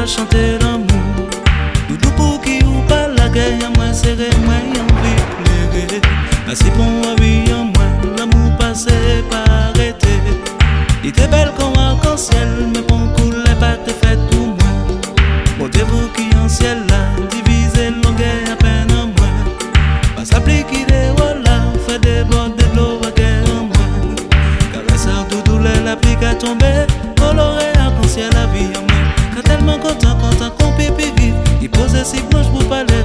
pas chanter l'amour. Doudou pour qui ou pas la gueule, y'a moins serré, moins y'a envie pleurer. Assis pour moi, oui, y'a moins, l'amour passé pas arrêté. Il était belle comme arc-en-ciel, mais bon coulait pas te fait tout moi. Bon Dieu pour qui en ciel là, divisé longueur à peine en moins. Pas s'appliquer des voilà, fait des bords de l'eau à guerre en moins. Caresse à doudou, l'applique à tomber, coloré arc-en-ciel la vie en moins. Quand tellement content qu'on pipi vive, il posait si blanche pour parler.